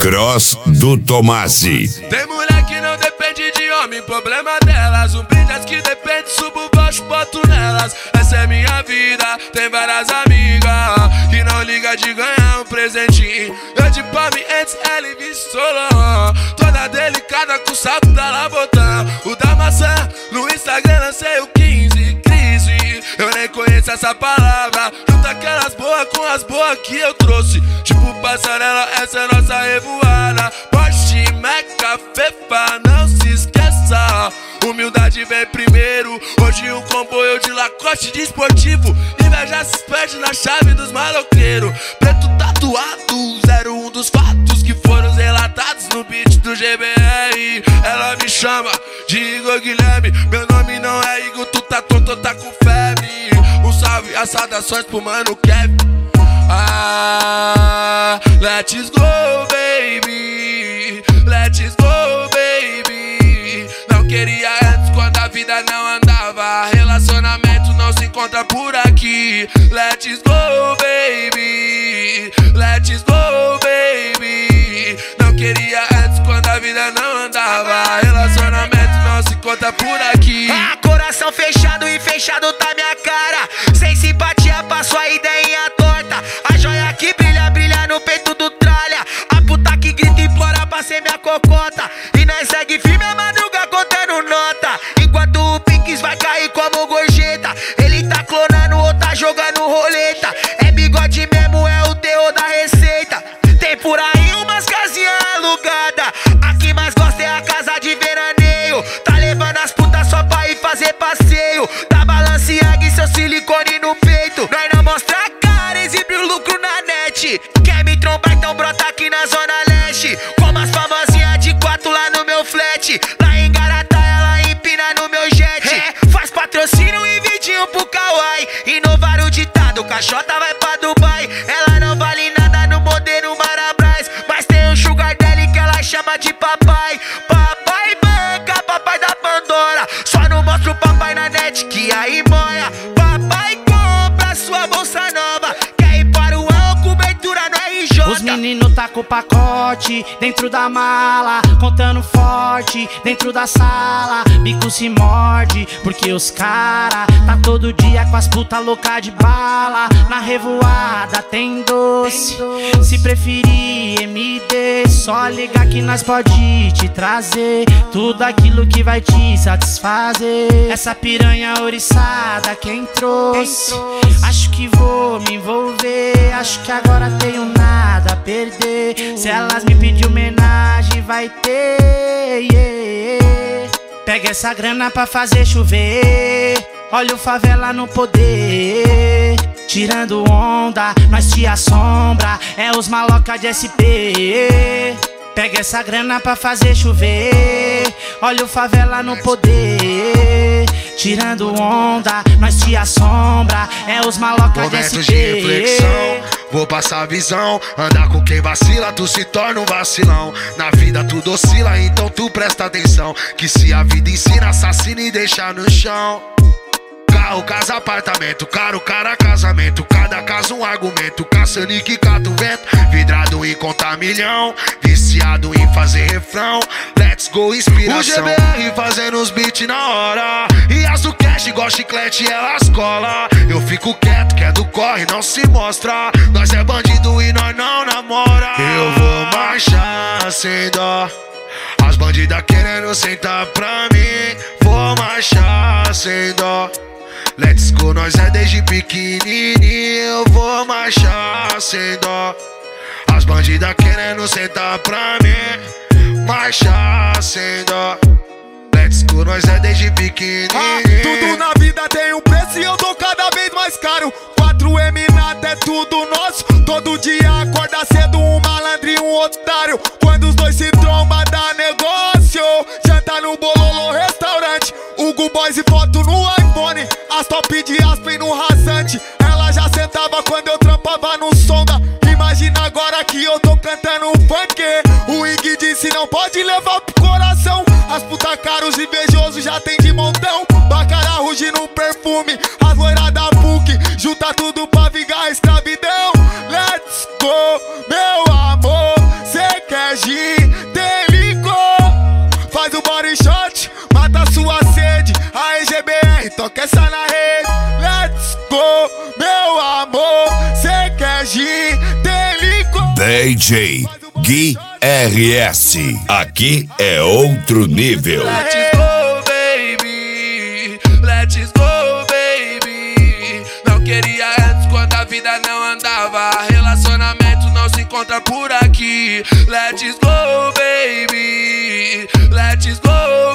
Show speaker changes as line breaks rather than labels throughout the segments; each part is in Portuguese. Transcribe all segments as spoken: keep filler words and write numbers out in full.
Cross do Tomasi.
Tem mulher que não depende de homem, problema delas. Um brilhas que depende, subo baixo, boto nelas. Essa é minha vida, tem várias amigas que não liga de ganhar um presentinho. Eu de palme antes, ela e Solon, toda delicada com o saco da Labotã. O da maçã, no Instagram lancei o quinze, crise. Eu nem conheço essa palavra. Junta aquelas boas com as boas que eu trouxe. Tipo passarela, essa é nossa revoada. Porsche, Meca, Fefa, não se esqueça. Humildade vem primeiro. Hoje um comboio de Lacoste de esportivo. Inveja se perde na chave dos maloqueiros. Preto tatuado, zero um dos fatos que foram relatados no beat do G B R. Ela me chama de Igor Guilherme. Meu nome não é Igor, tu tá tonto, tá com febre. Um salve, as saudações pro mano Kevin. Ah, let's go, baby. Let's go, baby. Não queria antes quando a vida não andava. Relacionamento não se encontra por aqui. Let's go, baby. Let's go, baby. Não queria antes quando a vida não andava. Relacionamento não se encontra por aqui.
Ah, coração fechado e fechado tá minha cara. Sem simpatia, passo a ideinha torta. A joia que brilha, brilha no peito do tralha. A puta que grita e implora pra ser minha cocota. E nós segue firme a madruga contando nota. Enquanto o Pinks vai cair como gorjeta. Ele tá clonando ou tá jogando roleta. É bigode mesmo, é o terror da receita. Tem por aí umas casinhas alugadas. A que mais gosta é a casa de veraneio. Tá levando as putas só pra ir fazer passeio. Da Balenciaga e seu silicone no peito. Nós não mostra a cara, exibe o lucro na net. Quer me trombar, então brota aqui na zona leste. Como as famosinhas de quatro lá no meu flat. Lá em Garatá ela empina no meu jet. É, faz patrocínio e vidinho pro Kawaii. Inovar o ditado, caixota vai pra Dubai. Ela não vale nada no modelo Marabras. Mas tem um sugar daddy que ela chama de papai. Papai banca, papai da Pandora. Só não mostra o papai na net que aí moia. Papai compra sua bolsa nova. Quer ir para o ano, cobertura no R J.
Os meninos tá com o pacote dentro da mala, contando forte dentro da sala. Bico se morde porque os cara tá todo dia com as puta louca de bala. Na revoada tem doce, se preferir M D, só ligar que nós pode te trazer tudo aquilo que vai te satisfazer. Essa piranha ouriçada quem trouxe, acho que vou me envolver. Acho que agora tenho nada a perder. Se elas me pedir homenagem vai ter, yeah. Pega essa grana pra fazer chover. Olha o favela no poder. Tirando onda, nós te assombra. É os maloca de S P. Pega essa grana pra fazer chover. Olha o favela no poder. Tirando onda, nós te assombra. É os maloca de S P.
Momentos de reflexão, vou passar a visão. Andar com quem vacila, tu se torna um vacilão. Na vida tudo oscila, então tu presta atenção. Que se a vida ensina, assassina e deixa no chão. Carro, casa, apartamento, caro, cara, casamento. Cada caso um argumento, caçando e que cata o vento. Vidrado em contar milhão, viciado em fazer refrão. Let's go, inspiração. O G B R fazendo os beats na hora. E as do cash, igual chiclete, elas cola. Eu fico quieto, que é do corre, não se mostra. Nós é bandido e nós não namora. Eu vou marchar sem dó. As bandidas querendo sentar pra mim. Vou marchar sem dó. Let's go, nós é desde pequenininho. Eu vou marchar sem dó. As bandidas querendo sentar pra mim. Marchar sem dó. Let's go, nós é desde pequenininho.
Ah, tudo na vida tem um preço e eu tô cada vez mais caro. quatro M nada é tudo nosso. Todo dia acorda cedo um malandro e um otário. Quando os dois se trombam dá negócio. Janta no Bololô restaurante. Hugo Boys e foto no iPhone. As top de Aspen no rasante. Ela já sentava quando eu trampava no sonda. Imagina agora que eu tô cantando funk. O Ig disse não pode levar pro coração. As puta caros invejosos já tem de montão. Bacara ruge no perfume. As loiras da P U C junta tudo pra vingar a escravidão. Let's go, meu amor. Cê quer gin, tem licor. Faz o body shot, mata sua sede. A E G B R, toca essa na rede. Let's go, meu amor. Cê quer gin, tem licor.
D J Gui R S. Aqui é outro nível.
Let's go, baby. Let's go, baby. Não queria antes quando a vida não andava. Relacionamento não se encontra por aqui. Let's go, baby. Let's go,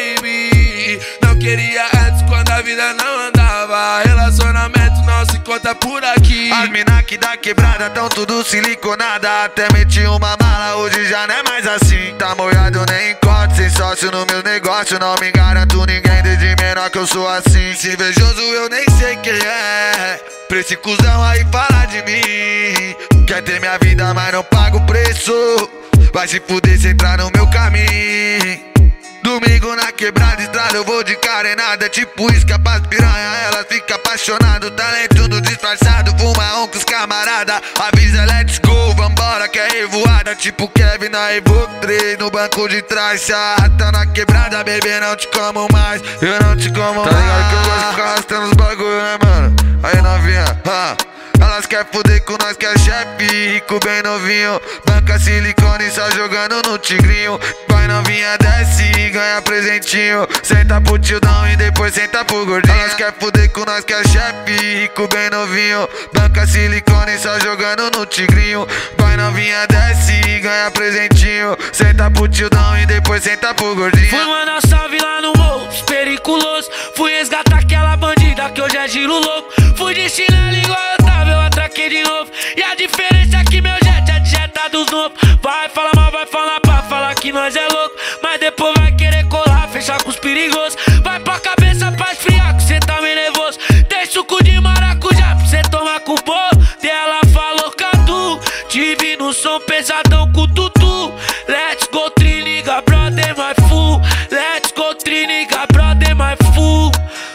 baby. Não queria antes quando a vida não andava. Relacionamento não se encontra por aqui.
As mina que dá quebrada tão tudo siliconada. Até meti uma mala, hoje já não é mais assim. Tá molhado, nem encontro, sem sócio no meu negócio. Não me garanto ninguém, desde menor que eu sou assim. Se invejoso eu nem sei quem é. Pra esse cuzão aí falar de mim. Quer ter minha vida, mas não paga o preço. Vai se fuder se entrar no meu caminho. Domingo na quebrada, estrada, eu vou de carenada. Tipo isca pras piranha, ela fica apaixonada. Talento do disfarçado, fuma um com os camarada. Avisa, let's go, vambora que é revoada. Tipo Kevin na Evo três, no banco de trás. Se a rata na quebrada, bebê, não te como mais. Eu não te como mais. Tá ligado que eu gosto de ficar arrastando os bagulho, né, mano? Aí novinha, ah. Elas quer fuder com nós que é chefe, rico bem novinho. Banca silicone só jogando no tigrinho. Vai novinha, desce e ganha presentinho. Senta pro tildão e depois senta pro gordinho. Elas quer fuder com nós que é chefe, rico bem novinho. Banca silicone só jogando no tigrinho. Vai novinha, desce e ganha presentinho. Senta pro tildão e depois senta pro gordinho.
Fui mandar salve lá no morro, periculoso. Fui resgatar aquela bandida que hoje é giro louco. Fui de chinelo igual eu tava, eu atraquei de novo. E a diferença é que meu jet é de jeta dos novos. Vai falar mal, vai falar pra falar que nós é louco. Mas depois vai querer colar, fechar com os perigosos. Vai pra cabeça pra esfriar, que cê tá meio nervoso. Tem suco de maracujá pra cê tomar com o bolo. Ela falou Cadu, te vi no som pesadão com o tutu. Let's go, triniga, brother, my fool. Let's go, triniga, brother, my fool.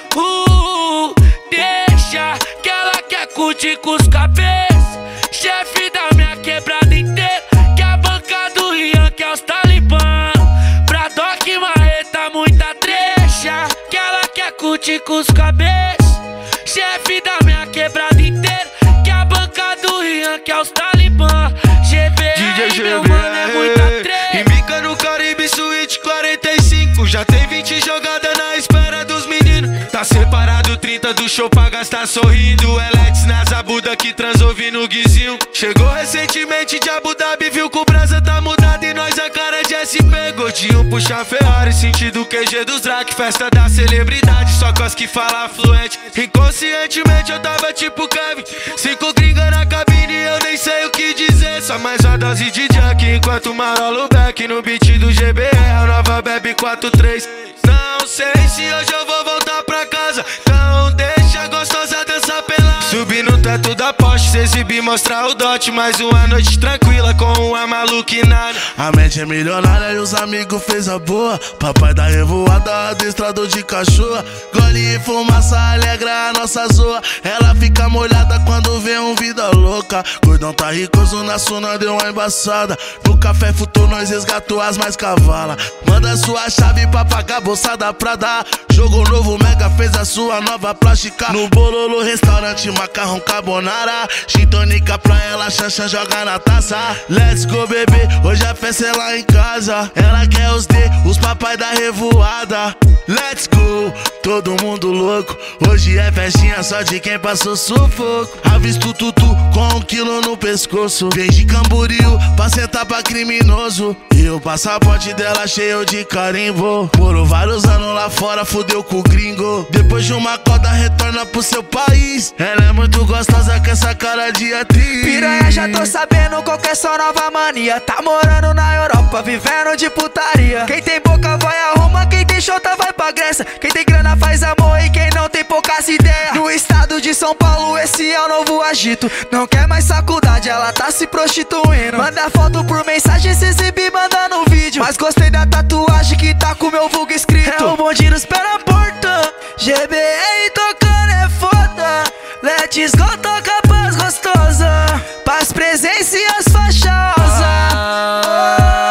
Uh, deixa que ela quer curtir com os cabeças. Chefe da minha quebrada inteira, que a banca do Rian, que é os talibã. Pra Doc Marreta, muita trecha, que ela quer curtir com os cabeças. Chefe da minha quebrada inteira, que a banca do Rian, que é os talibã. G B R, meu mano, é muita trecha.
Embica no Caribe Suíte quarenta e cinco. Já tem vinte jogadas na espera dos meninos. Tá separado trinta do show pra gastar sorrindo. Elex nas abuda que transou no guizinho. Chegou recentemente de Abu Dhabi, viu que o brasa tá mudado e nós a cara de S P. Gordinho puxa Ferrari, sentido Q G dos Drac. Festa da celebridade, só cos que fala fluente. Inconscientemente eu tava tipo Kevin. Cinco gringa na cabine, eu nem sei o que dizer. Só mais uma dose de Jack, enquanto marolo back no beat do G B R, a nova bebe quatro três. Não sei se hoje eu vou voltar pra casa, então deixa a gostosa dançar pelada. Subir no teto da Porsche, se exibir, mostrar o dote. Mais uma noite tranquila com uma maluquinada.
A mente é milionária e os amigos fez a boa. Papai da revoada, adestrador de cachorro. Gole e fumaça alegra a nossa zoa. Ela fica molhada quando vê um vida louca. Gordão tá ricoso na suna, deu uma embaçada. No café futou, nós resgatou as mais cavala. Manda sua chave pra pagar bolsa da Prada. Jogo novo, Mega fez a sua nova plástica. No Bololo restaurante, macarrão carbonara. Gin tônica pra ela, Xanxan joga na taça. Let's go, bebê, hoje a festa é lá em casa. Ela quer os D, os papai da revoada. Let's go, todo mundo louco. Hoje é festinha só de quem passou sufoco. Avisto tutu com um quilo no pescoço. Vem de Camboriú pra sentar pra criminoso. E o passaporte dela cheio de carimbo. Morou vários anos lá fora, fudeu com o gringo. Depois de uma coda retorna pro seu país. Ela é muito gostosa com essa cara de atriz.
Piranha, já tô sabendo qual que é sua nova mania. Tá morando na Europa, vivendo de putaria. Quem tem boca vai a Roma, quem tem chota vai pra Grécia. Quem tem grana faz amor e quem não tem poucas ideias. No estado de São Paulo esse é o novo agito. Não quer mais faculdade, ela tá se prostituindo. Manda foto por mensagem, se exibir, manda no vídeo. Mas gostei da tatuagem que tá com meu vulgo escrito. É o bonde nos pé na porta. G B R tocando é foda. Let's go, toca paz gostosa. Paz, presença e as fachosas.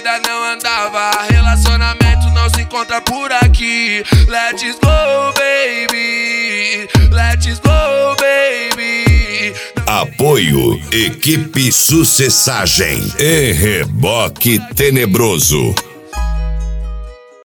vida não andava, relacionamento não se encontra por aqui. Let's go, baby, let's go, baby.
Apoio Equipe Sucessagem e Reboque Tenebroso.